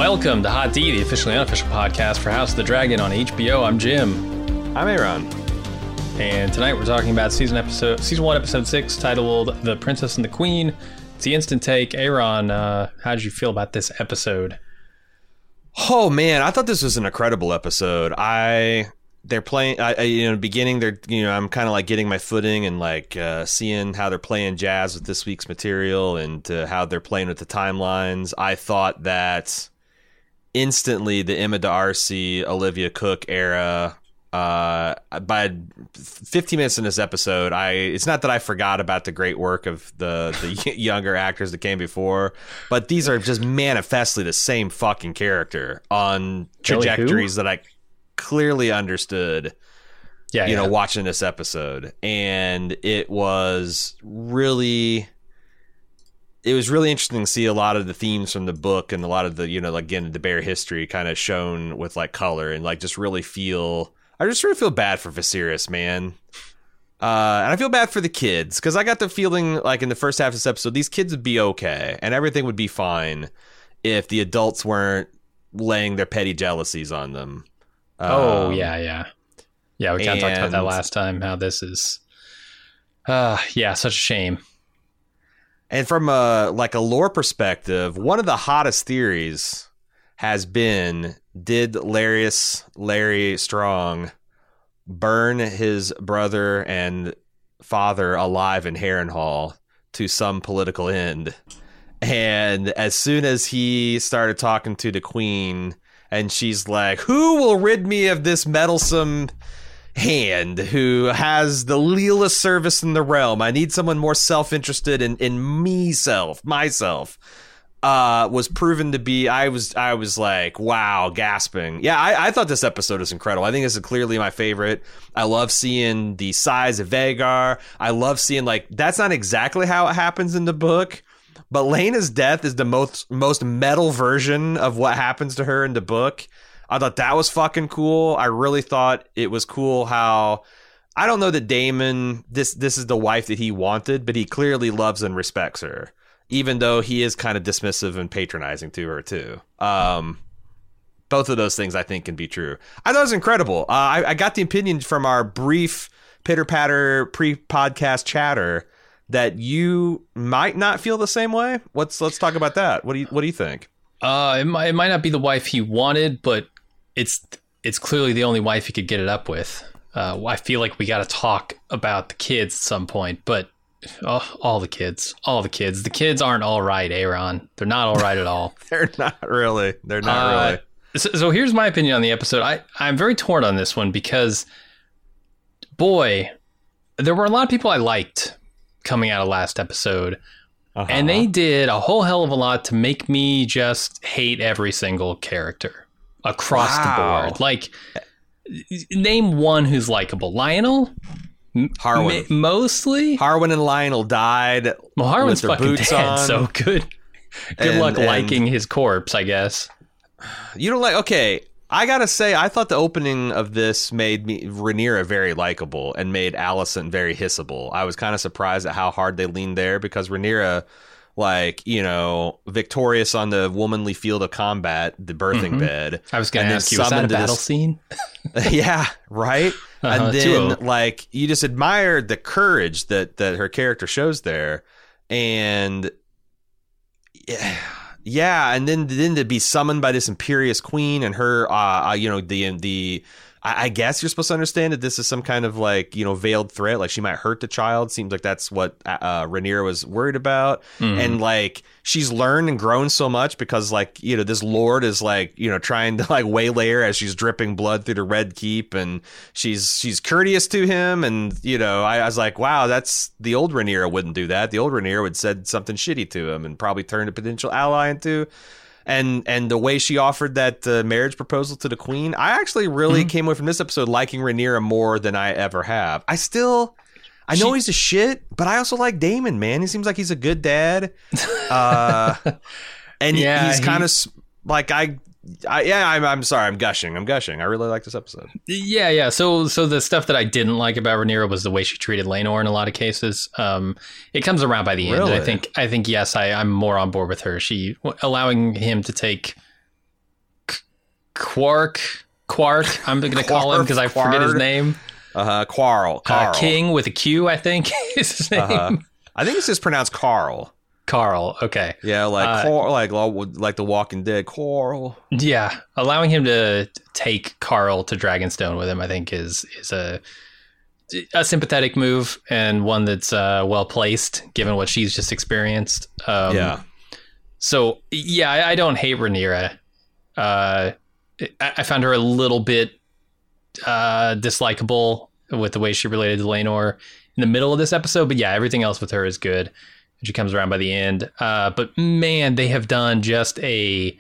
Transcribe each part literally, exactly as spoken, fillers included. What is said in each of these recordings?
Welcome to Hot D, the officially unofficial podcast for House of the Dragon on H B O. I'm Jim. I'm Aaron. And tonight we're talking about season episode, season one, episode six, titled "The Princess and the Queen." It's the instant take. Aaron, uh, how did you feel about this episode? Oh man, I thought this was an incredible episode. I they're playing. I, I you know, beginning they're you know I'm kind of like getting my footing and like uh, seeing how they're playing jazz with this week's material and uh, how they're playing with the timelines. I thought that instantly the Emma D'Arcy, Olivia Cooke era. Uh, by fifteen minutes in this episode, I it's not that I forgot about the great work of the the younger actors that came before, but these are just manifestly the same fucking character on trajectories that I clearly understood. Yeah, you yeah. know, watching this episode, and it was really. It was really interesting to see a lot of the themes from the book and a lot of the, you know, again, the Bear history kind of shown with like color and like just really feel. I just really feel bad for Viserys, man. Uh, and I feel bad for the kids because I got the feeling like in the first half of this episode, these kids would be okay and everything would be fine if the adults weren't laying their petty jealousies on them. Oh, um, yeah, yeah. Yeah, we kind of talked about that last time, how this is, uh, yeah, such a shame. And from a, like a lore perspective, one of the hottest theories has been, did Larys, Larry Strong burn his brother and father alive in Harrenhal to some political end? And as soon as he started talking to the queen and she's like, who will rid me of this meddlesome hand who has the lealest service in the realm? I need someone more self-interested in, in me self, myself. Uh, was proven to be, I was, I was like, wow, gasping. Yeah, I, I thought this episode was incredible. I think this is clearly my favorite. I love seeing the size of Vhagar. I love seeing, like, that's not exactly how it happens in the book, but Laena's death is the most, most metal version of what happens to her in the book. I thought that was fucking cool. I really thought it was cool how, I don't know that Daemon, this, this is the wife that he wanted, but he clearly loves and respects her. Even though he is kind of dismissive and patronizing to her, too. Um, both of those things, I think, can be true. I thought it was incredible. Uh, I, I got the opinion from our brief pitter-patter pre-podcast chatter that you might not feel the same way. Let's let's talk about that. What do you What do you think? Uh, it might, it might not be the wife he wanted, but it's it's clearly the only wife he could get it up with. Uh, I feel like we got to talk about the kids at some point, but... Oh, all the kids, all the kids. The kids aren't all right, Aaron. They're not all right at all. They're not really. They're not uh, really. So, so here's my opinion on the episode. I, I'm very torn on this one because, boy, there were a lot of people I liked coming out of last episode. Uh-huh. And they did a whole hell of a lot to make me just hate every single character across wow. the board. Like, name one who's likable. Lionel? Harwin. M- mostly Harwin and Lionel died. Well, Harwin's with their fucking boots dead, on. so good. Good and, luck and liking his corpse, I guess. You don't like? Okay, I gotta say, I thought the opening of this made me Rhaenyra very likable and made Alicent very hissable. I was kind of surprised at how hard they leaned there because Rhaenyra, like, you know, victorious on the womanly field of combat, the birthing mm-hmm. bed. I was going to ask you, was that a battle this, scene? Yeah, right. Uh-huh, and then, like, you just admire the courage that, that her character shows there. And, yeah, yeah, and then then to be summoned by this imperious queen and her, uh, you know, the the... I guess you're supposed to understand that this is some kind of, like, you know, veiled threat. Like, she might hurt the child. Seems like that's what uh, Rhaenyra was worried about. Mm. And, like, she's learned and grown so much because, like, you know, this lord is, like, you know, trying to, like, waylay her as she's dripping blood through the Red Keep. And she's she's courteous to him. And, you know, I, I was like, wow, that's the old Rhaenyra wouldn't do that. The old Rhaenyra would said something shitty to him and probably turned a potential ally into... And and the way she offered that uh, marriage proposal to the queen, I actually really mm-hmm. came away from this episode liking Rhaenyra more than I ever have. I still, I know she, he's a shit, but I also like Daemon, man. He seems like he's a good dad. Uh, and yeah, he's he, kind of like, I, I, yeah, I'm, I'm sorry. I'm gushing. I'm gushing. I really like this episode. Yeah, yeah. So, so the stuff that I didn't like about Rhaenyra was the way she treated Laenor in a lot of cases. Um, it comes around by the really? end. I think, I think, yes, I, I'm more on board with her. She allowing him to take Quark, Quark, I'm going to call him because I forget his name. Uh-huh, Quarl. Carl. Uh, King with a Q, I think is his name. Uh-huh. I think it's just pronounced Carl. Carl, okay. Yeah, like uh, Carl, like like The Walking Dead, Carl. Yeah, allowing him to take Carl to Dragonstone with him, I think, is is a a sympathetic move and one that's uh, well placed, given what she's just experienced. Um, yeah. So yeah, I, I don't hate Rhaenyra. Uh, I, I found her a little bit uh, dislikable with the way she related to Laenor in the middle of this episode, but yeah, everything else with her is good. She comes around by the end. Uh, but man, they have done just a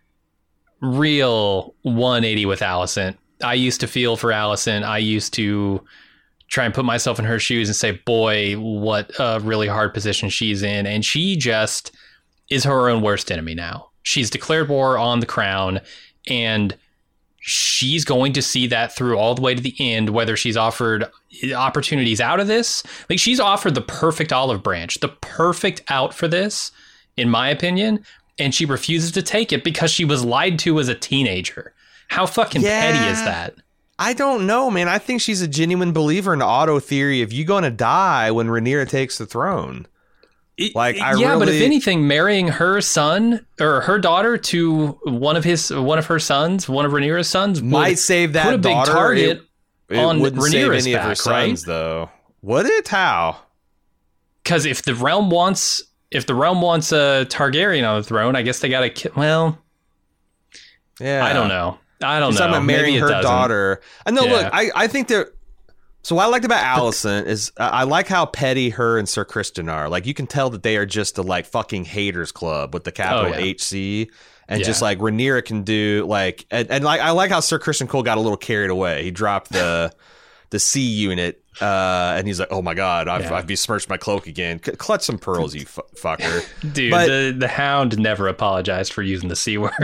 real one eighty with Alicent. I used to feel for Alicent. I used to try and put myself in her shoes and say, boy, what a really hard position she's in. And she just is her own worst enemy now. She's declared war on the crown, and she's going to see that through all the way to the end, whether she's offered opportunities out of this. Like, she's offered the perfect olive branch, the perfect out for this, in my opinion, and she refuses to take it because she was lied to as a teenager. How fucking yeah, petty is that? I don't know, man. I think she's a genuine believer in the Otto theory. If you're going to die when Rhaenyra takes the throne. Like, I yeah, really... but if anything, marrying her son or her daughter to one of his, one of her sons, one of Rhaenyra's sons, might save that put a big daughter. target it, it on wouldn't Rhaenyra's save any back, of her sons, right? though. Would it? How? Because if the realm wants, if the realm wants a Targaryen on the throne, I guess they got to. Ki- well, yeah, I don't know. I don't She's know. About marrying Maybe her doesn't. daughter. I know. Yeah. Look, I, I think that. So what I liked about Alicent is uh, I like how petty her and Sir Criston are. Like, you can tell that they are just a like fucking haters club with the capital oh, yeah. H C, and yeah. just like Rhaenyra can do like and, and like I like how Sir Criston Cole got a little carried away. He dropped the the C unit. Uh, and he's like, "Oh my god, I've, yeah. I've besmirched my cloak again. C- clutch some pearls, you f- fucker." Dude, but, the the Hound never apologized for using the C word.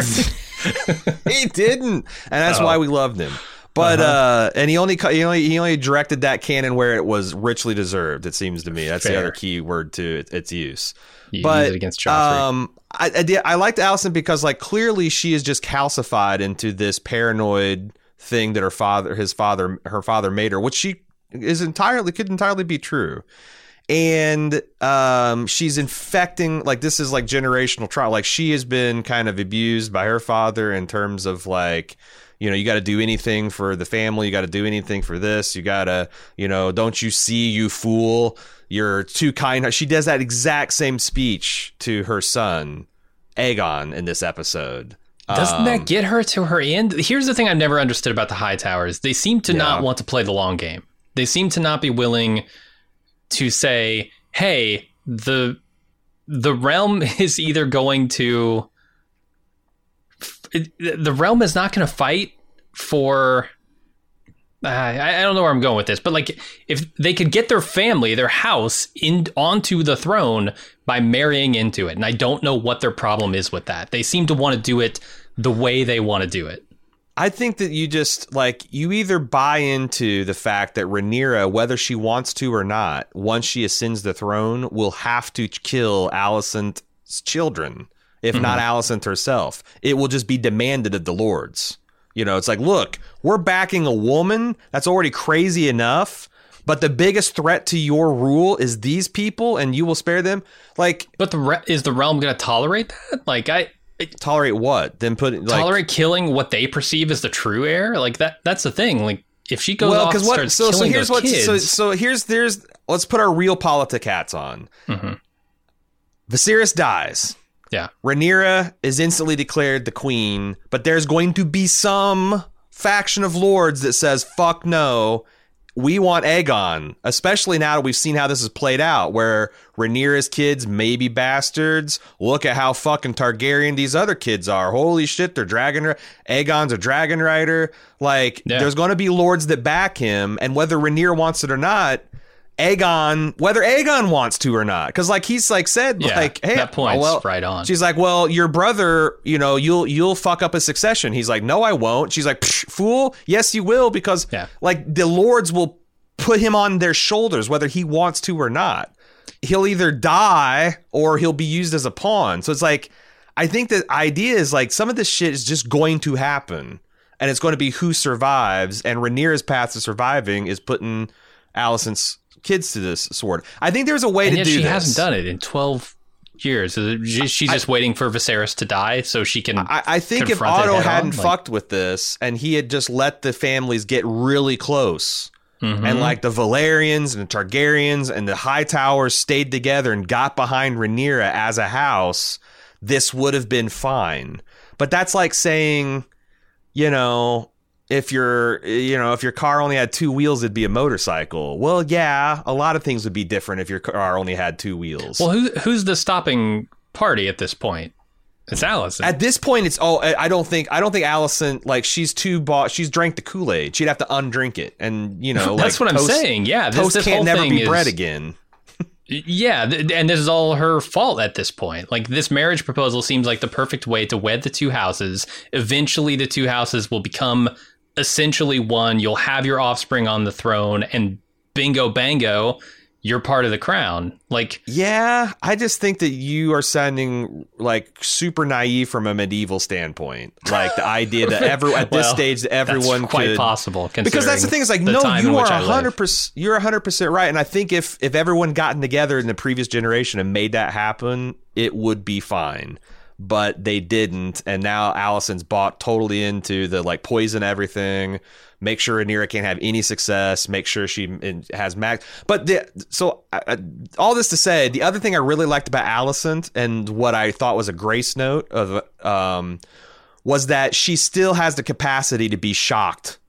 He didn't, and that's oh. why we loved him. But uh-huh. uh, and he only he only he only directed that cannon where it was richly deserved. It seems to me that's Fair. the other key word to it, its use. You but use it against Joffrey. um, I I, did, I liked Alicent because like clearly she is just calcified into this paranoid thing that her father, his father, her father made her, which she is entirely could entirely be true. And um, she's infecting, like, this is like generational trauma. Like, she has been kind of abused by her father in terms of like, you know, you got to do anything for the family. You got to do anything for this. You got to, you know, don't you see, you fool, you're too kind. She does that exact same speech to her son, Aegon, in this episode. Doesn't um, that get her to her end? Here's the thing I've never understood about the Hightowers. They seem to yeah. not want to play the long game. They seem to not be willing to say, hey, the the realm is either going to it, the realm is not going to fight for uh, I, I don't know where I'm going with this, but like if they could get their family, their house in onto the throne by marrying into it, and I don't know what their problem is with that. They seem to want to do it the way they want to do it. I think that you just, like, you either buy into the fact that Rhaenyra, whether she wants to or not, once she ascends the throne, will have to kill Alicent's children, if mm-hmm. not Alicent herself. It will just be demanded of the lords. You know, it's like, look, we're backing a woman that's already crazy enough, but the biggest threat to your rule is these people, and you will spare them. Like, but the re- is the realm going to tolerate that? Like, I... Tolerate what? Then put like, tolerate killing what they perceive as the true heir. Like that. That's the thing. Like if she goes well, off and what, starts so, killing so here's those what, kids. So, so here's there's let's put our real politic hats on. Mm-hmm. Viserys dies. Yeah. Rhaenyra is instantly declared the queen, but there's going to be some faction of lords that says, "Fuck no." We want Aegon, especially now that we've seen how this is played out, where Rhaenyra's kids may be bastards. Look at how fucking Targaryen these other kids are. Holy shit, they're dragon. Aegon's a dragon rider. Like, yeah. There's going to be lords that back him, and whether Rhaenyra wants it or not, Aegon, whether Aegon wants to or not, because like he's like said, yeah, like, hey, that point's well, right on. She's like, well, your brother, you know, you'll you'll fuck up a succession. He's like, no, I won't. She's like, fool, yes, you will, because yeah. like the lords will put him on their shoulders, whether he wants to or not. He'll either die or he'll be used as a pawn. So it's like, I think the idea is like some of this shit is just going to happen. and it's going to be who survives. And Rhaenyra's path to surviving is putting Alicent's kids to this sword. I think there's a way and to yet do she this. hasn't done it in twelve years. Is it, she's just I, waiting for Viserys to die so she can. I, I think if Otto hadn't fucked like, with this and he had just let the families get really close. Mm-hmm. And like the Valerians and the Targaryens and the Hightowers stayed together and got behind Rhaenyra as a house, this would have been fine. But that's like saying, you know, if your you know if your car only had two wheels, it'd be a motorcycle. Well, yeah, a lot of things would be different if your car only had two wheels. Well, who, who's the stopping party at this point? It's Alicent. At this point, it's oh, I don't think I don't think Alicent, like, she's too bought. She's drank the Kool-Aid. She'd have to undrink it, and you know, that's like, what toast, I'm saying. Yeah, this, toast this can't whole never thing be is, bread again. Yeah, th- and this is all her fault at this point. Like, this marriage proposal seems like the perfect way to wed the two houses. Eventually, the two houses will become essentially one. You'll have your offspring on the throne, and bingo bango, you're part of the crown. Like, yeah, I just think that you are sounding like super naive from a medieval standpoint. Like the idea that every at this well, stage that everyone that's quite could, possible, because that's the thing is like no, you are a hundred percent. You're a hundred percent right, and I think if if everyone gotten together in the previous generation and made that happen, it would be fine. But they didn't, and now Alicent's bought totally into the like poison everything. Make sure Rhaenyra can't have any success. Make sure she has max. But the, so uh, all this to say, the other thing I really liked about Alicent and what I thought was a grace note of um, was that she still has the capacity to be shocked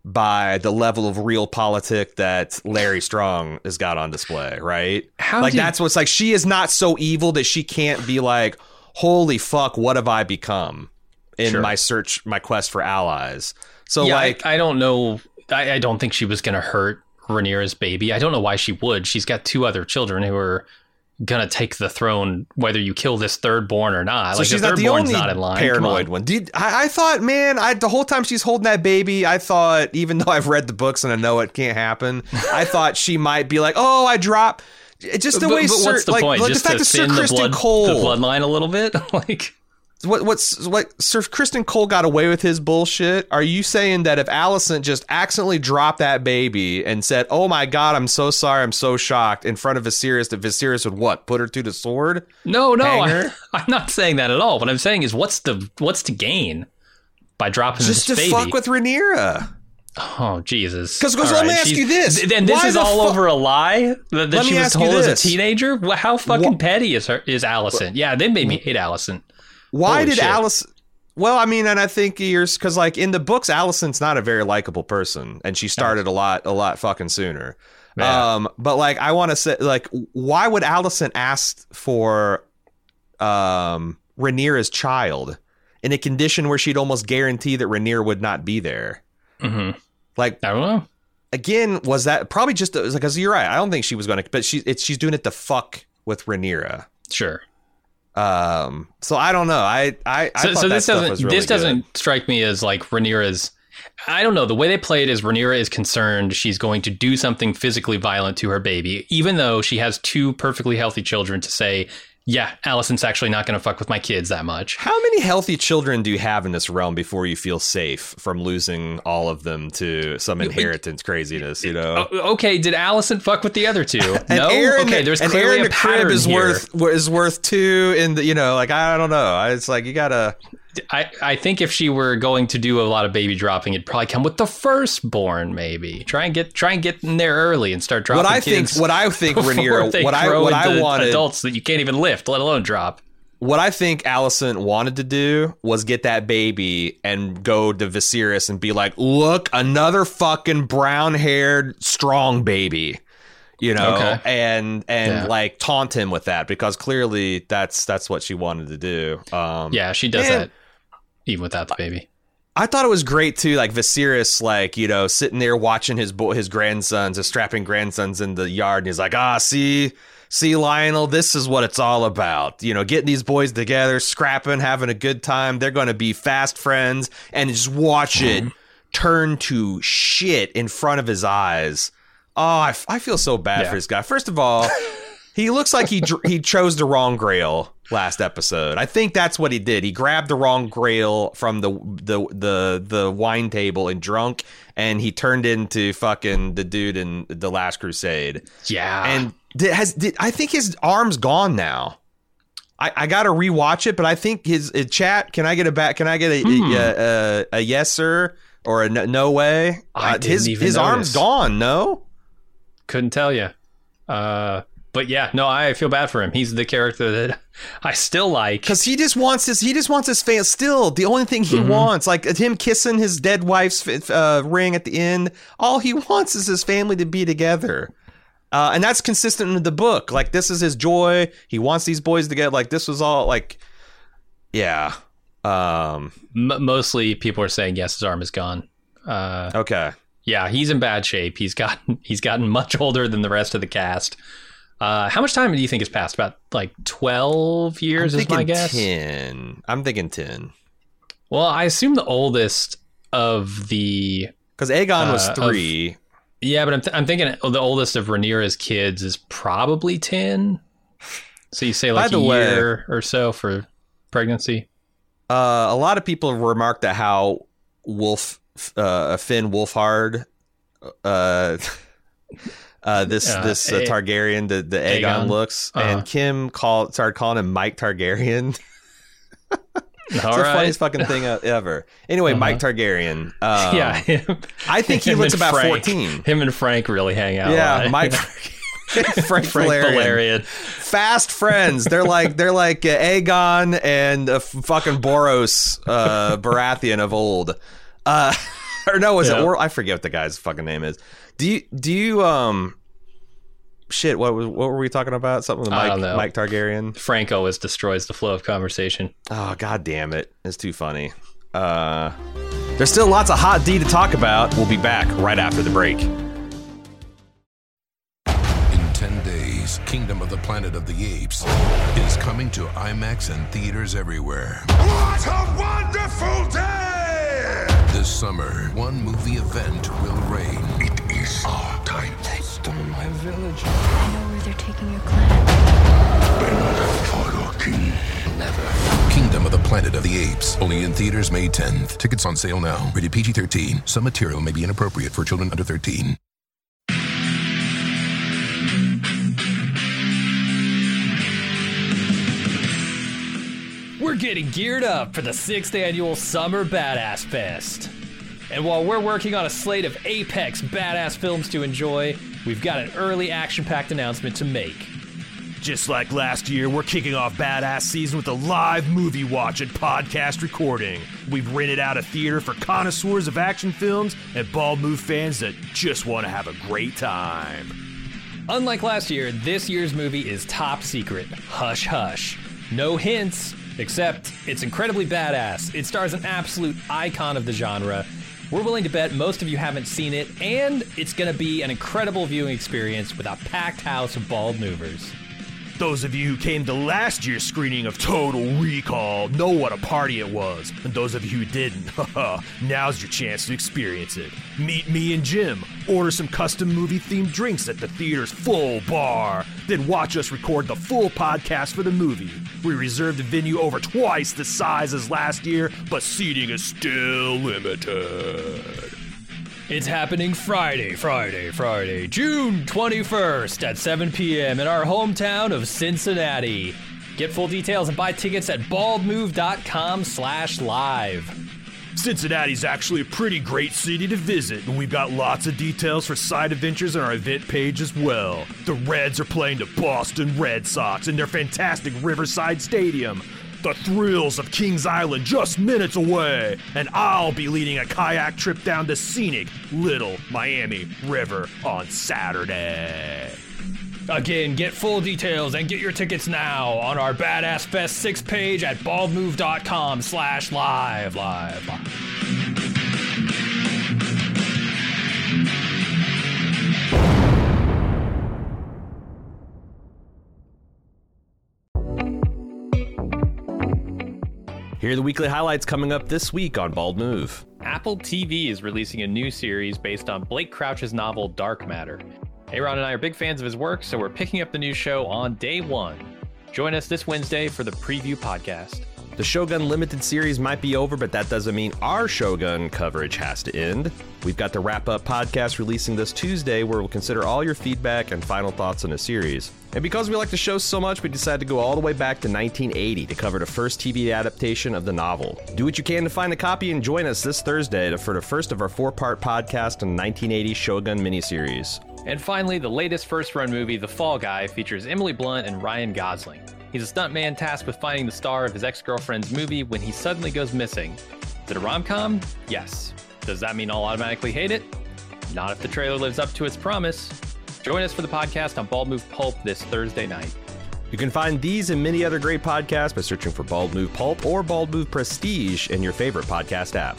by the level of real politic that Larry Strong has got on display. Right? How like did... that's what's like. She is not so evil that she can't be like, holy fuck, what have I become in sure. my search, my quest for allies? So yeah, like, I, I don't know. I, I don't think she was going to hurt Rhaenyra's baby. I don't know why she would. She's got two other children who are going to take the throne, whether you kill this third born or not. So like, she's the not the only not in line. Paranoid one. Dude, I, I thought, man, I, the whole time she's holding that baby, I thought, even though I've read the books and I know it can't happen, I thought she might be like, oh, I dropped. Just the but, way, but Sir, what's the like, point? like Just the fact to that Sir thin Kristen the blood, Cole, the bloodline a little bit, like. What what's what Sir Kristen Cole got away with his bullshit? Are you saying that if Alicent just accidentally dropped that baby and said, "Oh my God, I'm so sorry, I'm so shocked," in front of Viserys, that Viserys would what? Put her to the sword? No, no, I, I'm not saying that at all. What I'm saying is, what's the what's to gain by dropping just this baby? Just to fuck with Rhaenyra. Oh, Jesus. Because let right. me ask She's, you this. Then this is all fu- over a lie that, that she was told as a teenager? Well, how fucking what? petty is her is Alicent? Yeah, they made me hate Alicent. Why Holy did shit. Alicent... Well, I mean, and I think years... Because, like, in the books, Alicent's not a very likable person. And she started a lot, a lot fucking sooner. Yeah. Um, but, like, I want to say, like, why would Alicent ask for um, Rhaenyra's child in a condition where she'd almost guarantee that Rhaenyra would not be there? Mm-hmm. Like, I don't know. Again, was that probably just because you're right? I don't think she was going to, but she it's she's doing it to fuck with Rhaenyra. Sure. Um. So I don't know. I I, I so, thought so that this stuff doesn't was really this doesn't good. strike me as like Rhaenyra's. I don't know. The way they play it is Rhaenyra is concerned she's going to do something physically violent to her baby, even though she has two perfectly healthy children to say, yeah, Alicent's actually not going to fuck with my kids that much. How many healthy children do you have in this realm before you feel safe from losing all of them to some inheritance craziness, you know? Okay, did Alicent fuck with the other two? No? Aaron, okay, there's and clearly Aaron a pattern is here. worth is worth two in the, you know, like, I don't know. It's like, you gotta... I, I think if she were going to do a lot of baby dropping, it'd probably come with the firstborn. Maybe try and get try and get in there early and start dropping. What I kids think, what I think, Rhaenyra, what I what I wanted, adults that you can't even lift, let alone drop. What I think Alicent wanted to do was get that baby and go to Viserys and be like, "Look, another fucking brown-haired, strong baby." You know, okay. and and yeah. like taunt him with that, because clearly that's that's what she wanted to do. Um, yeah, she does that even without the baby. I thought it was great too, like Viserys, like, you know, sitting there watching his boy, his grandsons, his strapping grandsons in the yard, and he's like, ah, see, see, Lionel, this is what it's all about. You know, getting these boys together, scrapping, having a good time. They're going to be fast friends, and just watch it turn to shit in front of his eyes. Oh, I, f- I feel so bad yeah. for this guy. First of all, he looks like he dr- he chose the wrong Grail last episode. I think that's what he did. He grabbed the wrong grail from the the the the wine table and drunk, and he turned into fucking the dude in The Last Crusade. Yeah, and did, has did I think his arm's gone now. I, I got to rewatch it, but I think his uh, chat. Can I get a back? Can I get a hmm. a, a, a yes sir or a no, no way? I uh, didn't his even his notice. arm's gone. No, couldn't tell you. Uh, but yeah, no, I feel bad for him. He's the character that I still like because he just wants his. He just wants his fan. Still, the only thing he mm-hmm. wants, like him kissing his dead wife's uh, ring at the end. All he wants is his family to be together. Uh, and that's consistent in the book. Like, this is his joy. He wants these boys together. Like, this was all like, yeah. Um, M- mostly people are saying, yes, his arm is gone. Uh, okay. Yeah, he's in bad shape. He's gotten he's gotten much older than the rest of the cast. Uh, how much time do you think has passed? About like twelve years I'm is my guess. ten. I'm thinking ten. Well, I assume the oldest of the because Aegon uh, was three. Of, Yeah, but I'm, th- I'm thinking the oldest of Rhaenyra's kids is probably ten. So you say like a year way, or so for pregnancy. Uh, a lot of people have remarked at how Wolf, uh, Finn Wolfhard, uh, uh, this uh, this uh, a- Targaryen, the, the Aegon, Aegon looks, uh-huh. and Kim called started calling him Mike Targaryen. It's All the right. funniest fucking thing ever. Anyway, uh-huh. Mike Targaryen. Um, yeah, him, I think he looks about Frank, fourteen. Him and Frank really hang out. Yeah, right? Mike. Frank, Frank Valerian. Valerian. Fast friends. They're like they're like uh, Aegon and uh, fucking Boros uh, Baratheon of old. Uh, or no, is yeah. it? Or I forget what the guy's fucking name is. Do you do you um? Shit, what was what were we talking about? Something with Mike, I don't know. Mike Targaryen. Frank always destroys the flow of conversation. Oh, god damn it. It's too funny. Uh, there's still lots of hot D to talk about. We'll be back right after the break. In ten days, Kingdom of the Planet of the Apes is coming to IMAX and theaters everywhere. What a wonderful day! This summer, one movie event will reign. It is our time. They stole my village. I know where they're taking your clan. Bend for your king. Never. Kingdom of the Planet of the Apes. Only in theaters May tenth. Tickets on sale now. Rated P G thirteen. Some material may be inappropriate for children under thirteen. We're getting geared up for the sixth annual Summer Badass Fest. And while we're working on a slate of apex badass films to enjoy, we've got an early action-packed announcement to make. Just like last year, we're kicking off Badass Season with a live movie watch and podcast recording. We've rented out a theater for connoisseurs of action films and Bald Move fans that just want to have a great time. Unlike last year, this year's movie is top secret. Hush hush. No hints, except it's incredibly badass. It stars an absolute icon of the genre. We're willing to bet most of you haven't seen it, and it's going to be an incredible viewing experience with a packed house of bald movers. Those of you who came to last year's screening of Total Recall know what a party it was. And those of you who didn't, haha, now's your chance to experience it. Meet me and Jim, order some custom movie-themed drinks at the theater's full bar, then watch us record the full podcast for the movie. We reserved a venue over twice the size as last year, but seating is still limited. It's happening Friday, Friday, Friday, June twenty-first at seven p.m. in our hometown of Cincinnati. Get full details and buy tickets at baldmove.com slash live. Cincinnati's actually a pretty great city to visit, and we've got lots of details for side adventures on our event page as well. The Reds are playing the Boston Red Sox in their fantastic Riverside Stadium. The thrills of Kings Island just minutes away, and I'll be leading a kayak trip down the scenic Little Miami River on Saturday. Again, get full details and get your tickets now on our Badass Fest six page at baldmove.com slash live, live, live. Here are the weekly highlights coming up this week on Bald Move. Apple T V is releasing a new series based on Blake Crouch's novel Dark Matter. Aaron and I are big fans of his work, so we're picking up the new show on day one. Join us this Wednesday for the preview podcast. The Shogun Limited series might be over, but that doesn't mean our Shogun coverage has to end. We've got the wrap-up podcast releasing this Tuesday, where we'll consider all your feedback and final thoughts on the series. And because we like the show so much, we decided to go all the way back to nineteen eighty to cover the first T V adaptation of the novel. Do what you can to find a copy and join us this Thursday for the first of our four-part podcast on the nineteen eighty Shogun miniseries. And finally, the latest first-run movie, The Fall Guy, features Emily Blunt and Ryan Gosling. He's a stuntman tasked with finding the star of his ex-girlfriend's movie when he suddenly goes missing. Is it a rom-com? Yes. Does that mean I'll automatically hate it? Not if the trailer lives up to its promise. Join us for the podcast on Bald Move Pulp this Thursday night. You can find these and many other great podcasts by searching for Bald Move Pulp or Bald Move Prestige in your favorite podcast app.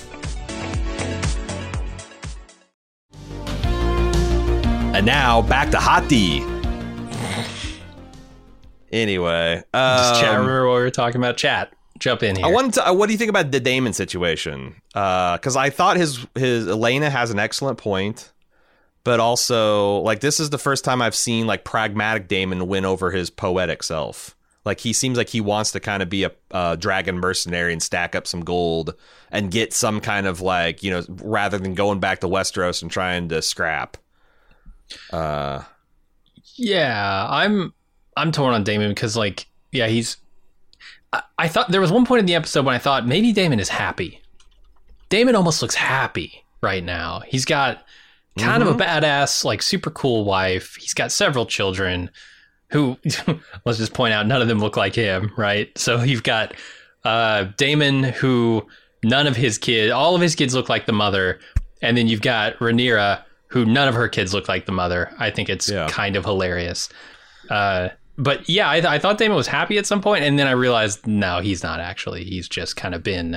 And now, back to Hot D. Anyway, um, Just chat. Remember what we were talking about? Chat. Jump in here. I wanted to. What do you think about the Damon situation? Because uh, I thought his his Elena has an excellent point, but also like this is the first time I've seen like pragmatic Damon win over his poetic self. Like he seems like he wants to kind of be a uh, dragon mercenary and stack up some gold and get some kind of like you know rather than going back to Westeros and trying to scrap. Uh, yeah, I'm. I'm torn on Damon because, like, yeah, he's. I, I thought there was one point in the episode when I thought maybe Damon is happy. Damon almost looks happy right now. He's got kind mm-hmm. of a badass, like, super cool wife. He's got several children who, let's just point out, none of them look like him, right? So you've got uh, Damon, who none of his kids, all of his kids look like the mother, and then you've got Rhaenyra, who none of her kids look like the mother. I think it's yeah. kind of hilarious. Uh, But yeah, I, th- I thought Damon was happy at some point, and then I realized no, he's not actually. He's just kind of been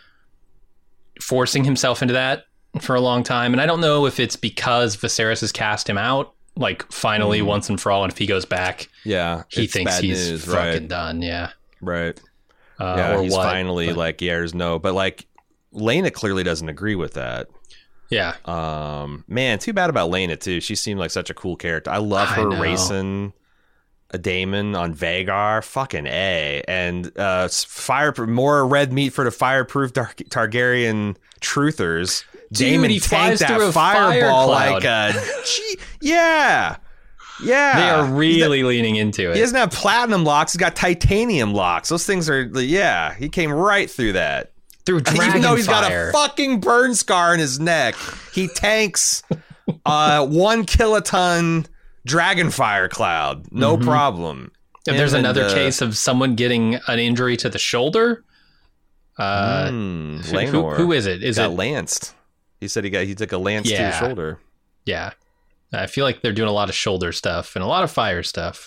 forcing himself into that for a long time, and I don't know if it's because Viserys has cast him out, like finally mm. once and for all, and if he goes back, yeah, he thinks he's news, fucking right. done, yeah, right, uh, yeah, or he's what, finally but, like yeah, there's no, but like Lena clearly doesn't agree with that. Yeah, um, man, too bad about Lena too. She seemed like such a cool character. I love her I racing a Damon on Vagar, fucking A, and uh, fire more red meat for the fireproof Tar- Targaryen truthers. Dude, Damon he tanked flies that through a fireball fire like a, gee, yeah, yeah. They are really not, leaning into it. He doesn't have platinum locks; he's got titanium locks. Those things are, yeah. He came right through that. Through dragon Even though he's fire. got a fucking burn scar in his neck, he tanks uh, one kiloton Dragonfire cloud, no mm-hmm. problem. If there's Him another and, uh, case of someone getting an injury to the shoulder. Uh, mm, who, who is it? Is got it lanced? He said he got he took a lance yeah. to his shoulder. Yeah, I feel like they're doing a lot of shoulder stuff and a lot of fire stuff.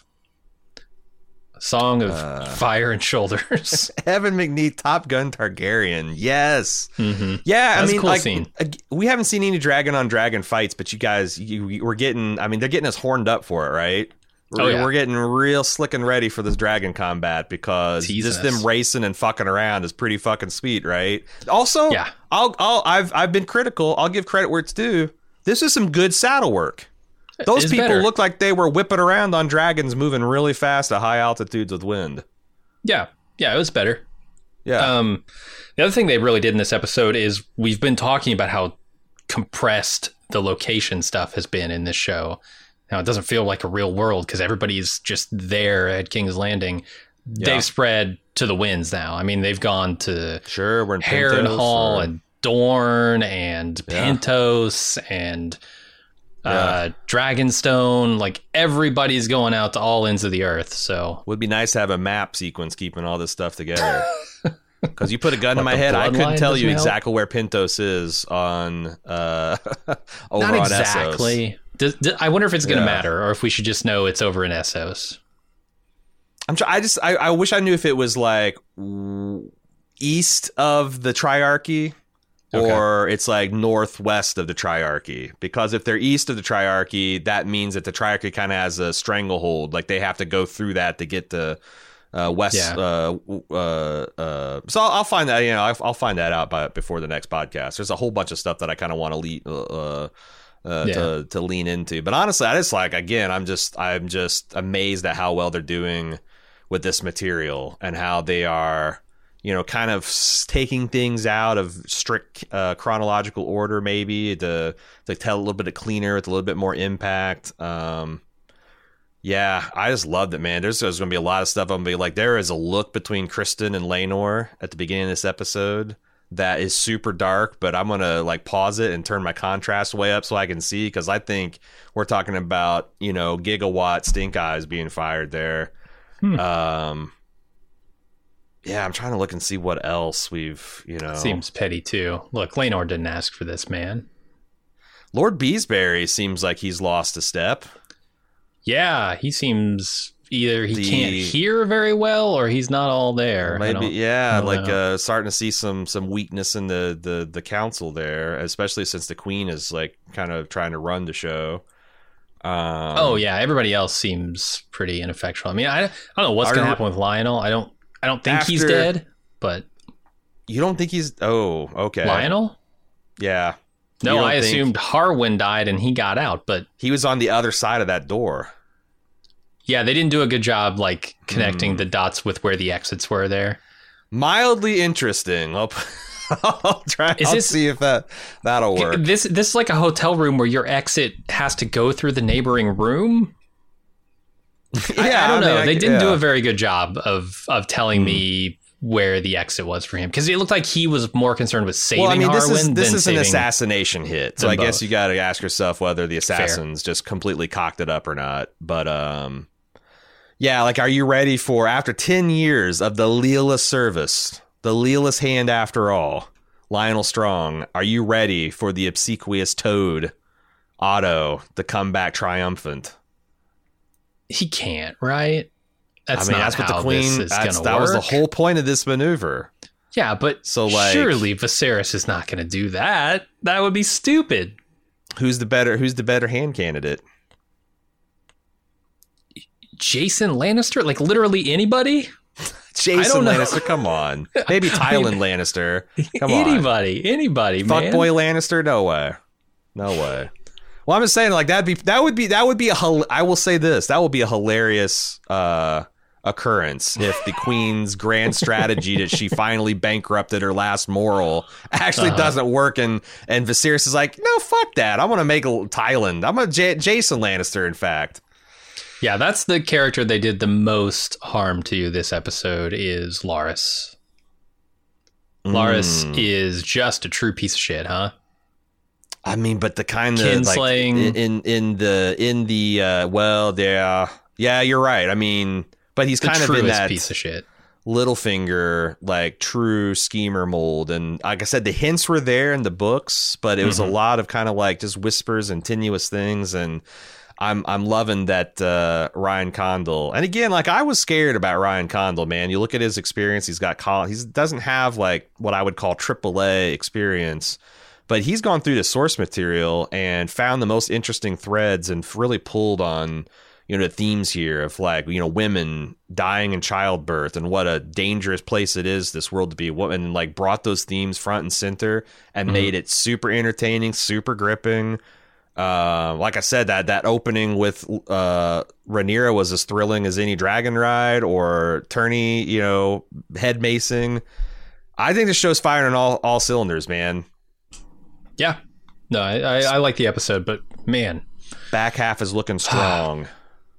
A song of uh, fire and shoulders. Evan McNeith, Top Gun Targaryen. Yes. Mm-hmm. Yeah, That's I mean, a cool like, scene. we haven't seen any dragon on dragon fights, but you guys, you, we're getting. I mean, they're getting us horned up for it, right? We're, oh, yeah. we're getting real slick and ready for this dragon combat because Teasing just us. them racing and fucking around is pretty fucking sweet, right? Also, yeah. I'll, I'll, I've, I've been critical. I'll give credit where it's due. This is some good saddle work. Those It's people better. look like they were whipping around on dragons moving really fast at high altitudes with wind. Yeah, yeah, it was better. Yeah. Um, the other thing they really did in this episode is we've been talking about how compressed the location stuff has been in this show. Now, it doesn't feel like a real world because everybody's just there at King's Landing. Yeah. They've spread to the winds now. I mean, they've gone to Sure, we're in Harrenhal or... and Dorne and Yeah. Pentos and uh, Yeah. Dragonstone. Like, everybody's going out to all ends of the earth. So Would be nice to have a map sequence keeping all this stuff together. Because you put a gun What, in my the head, I couldn't bloodline tell you doesn't help? exactly where Pentos is on uh, over not on exactly. Essos. Does, does, I wonder if it's going to Yeah. matter or if we should just know it's over in Essos. I'm try- I just I, I wish I knew if it was like w- east of the Triarchy Okay. or it's like northwest of the Triarchy. Because if they're east of the Triarchy, that means that the Triarchy kind of has a stranglehold. Like they have to go through that to get to uh, west. Yeah. Uh, uh, uh, so I'll, I'll find that. You know, I'll, I'll find that out by before the next podcast. There's a whole bunch of stuff that I kind of want to lead. Uh, Uh, Yeah. to to lean into, but honestly, I just like again, I'm just I'm just amazed at how well they're doing with this material and how they are, you know, kind of taking things out of strict uh, chronological order, maybe to to tell a little bit of cleaner with a little bit more impact. Um, yeah, I just loved it, man. There's, there's going to be a lot of stuff. I'm going to be like, there is a look between Kristen and Laenor at the beginning of this episode that is super dark, but I'm going to like pause it and turn my contrast way up so I can see, because I think we're talking about, you know, gigawatt stink eyes being fired there. Hmm. Um, yeah, I'm trying to look and see what else we've, you know. Seems petty too. Look, Laenor didn't ask for this, man. Lord Beesbury seems like he's lost a step. Yeah, he seems either he The- can't hear very well or he's not all there. I Maybe, don't- yeah, I don't like know. uh, starting to see some some weakness in the, the the council there, especially since the Queen is like kind of trying to run the show. Um, oh yeah, everybody else seems pretty ineffectual. I mean, I, I don't know what's Are- going to happen with Lionel. I don't I don't think he's After- dead, but you don't think he's? Oh, okay. Lionel? Yeah. You No, don't I think- assumed Harwin died and he got out, but he was on the other side of that door. yeah, they didn't do a good job like connecting Hmm. the dots with where the exits were there. Mildly interesting. I'll, I'll try. Is I'll this- see if that that'll work. This this is like a hotel room where your exit has to go through the neighboring room. I, I don't know. mean, I- they didn't do yeah. a very good job of of telling me where the exit was for him, because it looked like he was more concerned with saving Well, I mean, this Harwin is this than is an saving. assassination hit, so them I guess both. you got to ask yourself whether the assassins just completely cocked it up or not. But um, yeah, like, are you ready for, after ten years of the Leela service, the Leela's hand after all, Lionel Strong? Are you ready for the obsequious Toad, Otto, to come back triumphant? He can't, right? That's I mean, not that's what how the Queen. this is That's, gonna that was the work. whole point of this maneuver. Yeah, but So, like- surely Viserys is not going to do that. That would be stupid. Who's the better? Who's the better hand candidate? Jason Lannister, like literally anybody, Jason know. Lannister, come on. Maybe Tywin Lannister. Come on. anybody, anybody, man. Fuckboy Lannister? No way. No way. Well, I'm just saying, like, that'd be that would be that would be a hil- I will say this, that would be a hilarious uh occurrence if the Queen's grand strategy that she finally bankrupted her last moral actually Uh-huh. doesn't work, and and Viserys is like, no, fuck that. I'm gonna make a Thailand. I'm a J- Jason Lannister, in fact. Yeah, that's the character they did the most harm to this episode is Laris. Laris Mm. is just a true piece of shit, huh? I mean, but the kind of like Kinslaying. in in the in the uh, well, yeah, yeah, you're right. I mean, but he's The kind of truest in that piece of shit. Littlefinger, like, true schemer mold, and like I said, the hints were there in the books, but it was Mm-hmm. a lot of kind of like just whispers and tenuous things, and I'm I'm loving that uh, Ryan Condal. And again, like, I was scared about Ryan Condal, man. You look at his experience; he's got col- he doesn't have like what I would call triple A experience. But he's gone through the source material and found the most interesting threads and really pulled on, you know, the themes here of, like, you know, women dying in childbirth and what a dangerous place it is, this world to be a woman, and like brought those themes front and center and made it super entertaining, super gripping. Uh, like I said, that that opening with uh, Rhaenyra was as thrilling as any dragon ride or tourney, you know, head macing. I think this show's firing on all, all cylinders, man. Yeah. No, I, I, I like the episode, but man, Back half is looking strong.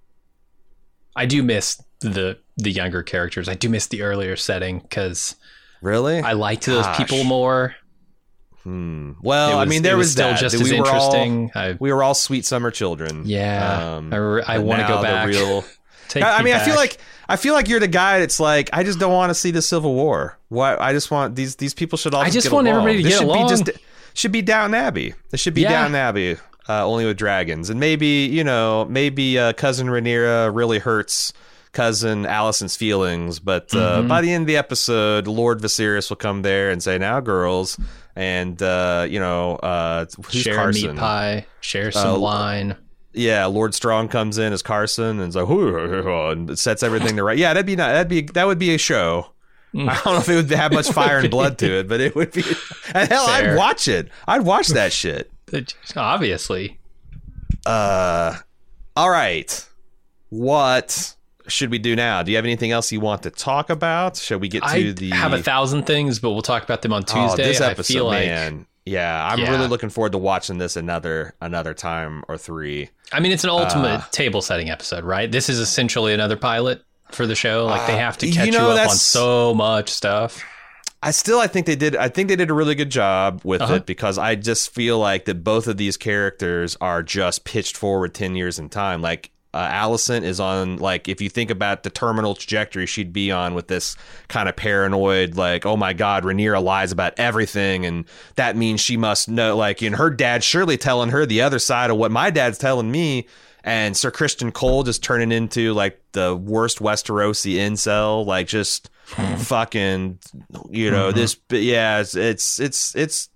I do miss the the younger characters. I do miss the earlier setting because Really? I liked those Gosh. people more. Hmm. Well, It I was- mean, there it was, was still that. just we as were all interesting. I- we were all sweet summer children. Yeah, Um, I, re- I but want to now go the back. Real, Take I me mean, I feel back. like I feel like you're the guy that's like, I just don't want to see the Civil War. Why? I just want these these people should all. I just, just get want along. everybody to this get should along. Be just, should be Downton Abbey. This should be Yeah. Downton Abbey, uh, only with dragons, and maybe you know maybe uh, cousin Rhaenyra really hurts cousin Allison's feelings, but uh, Mm-hmm. by the end of the episode, Lord Viserys will come there and say, "Now, girls," and uh, you know, uh, who's share Carson? a meat pie, share some Uh, wine. Yeah, Lord Strong comes in as Carson and is like, and sets everything to right. Yeah, that'd be not, that'd be that would be a show. I don't know if it would have much fire and blood to it, but it would be. And hell, Fair. I'd watch it. I'd watch that shit. Obviously, Uh, all right. What? should we do now? Do you have anything else you want to talk about? Should we get to I the? have a thousand things, but we'll talk about them on Oh, Tuesday. this episode, I feel like, man. Yeah, I'm Yeah. really looking forward to watching this another another time or three. I mean, it's an ultimate Uh, table setting episode, right? This is essentially another pilot for the show. Like they have to Uh, catch you you, know, up on that's- so much stuff. I still, I think they did. I think they did a really good job with Uh-huh. it because I just feel like that both of these characters are just pitched forward ten years in time. Like uh, Allison is on, like, if you think about the terminal trajectory she'd be on with this kind of paranoid, like, oh my God, Rhaenyra lies about everything, and that means she must know. Like, and her dad's surely telling her the other side of what my dad's telling me. And Sir Christian Cole just turning into like the worst Westerosi incel, like just fucking, you know, Mm-hmm. this. But yeah, it's, it's, it's, it's,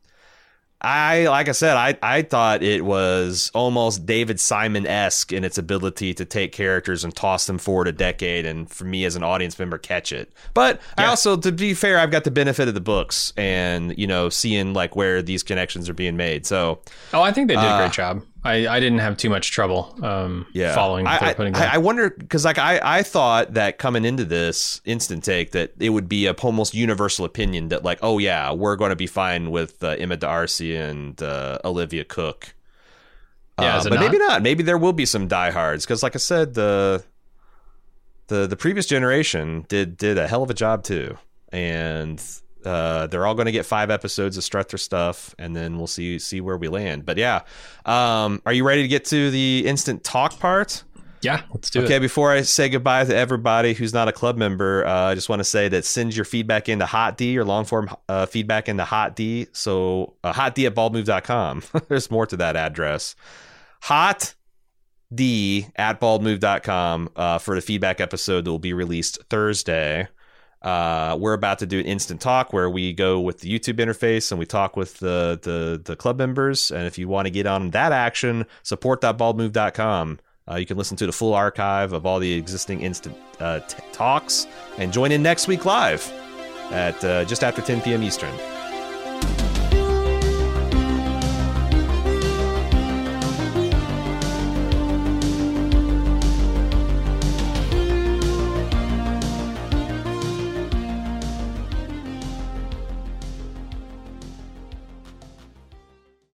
I, like I said, I, I thought it was almost David Simon-esque in its ability to take characters and toss them forward a decade. And for me as an audience member, catch it. But I Yeah. also, to be fair, I've got the benefit of the books and, you know, seeing like where these connections are being made. So Oh, I think they did a Uh, great job. I, I didn't have too much trouble um, yeah. following what I, they're putting I, down. I wonder because like I, I thought that coming into this instant take that it would be a almost universal opinion that like, oh yeah, we're going to be fine with uh, Emma D'Arcy and uh, Olivia Cook. Yeah, Uh, is it but not? maybe not. Maybe there will be some diehards because, like I said, the the the previous generation did did a hell of a job too, and uh, they're all going to get five episodes of strut their stuff, and then we'll see see where we land. But yeah, um, are you ready to get to the instant talk part? yeah, let's do Okay, it. before I say goodbye to everybody who's not a club member, uh, I just want to say that send your feedback into Hot D, or long form uh, feedback into Hot D. So uh, hot D at bald move dot com. There's more to that address. Hot D at bald move dot com uh, for the feedback episode that will be released Thursday. Uh, we're about to do an instant talk where we go with the YouTube interface and we talk with the the, the club members. And if you want to get on that action, support dot bald move dot com. Uh, you can listen to the full archive of all the existing instant uh, t- talks and join in next week live at uh, just after ten p.m. Eastern.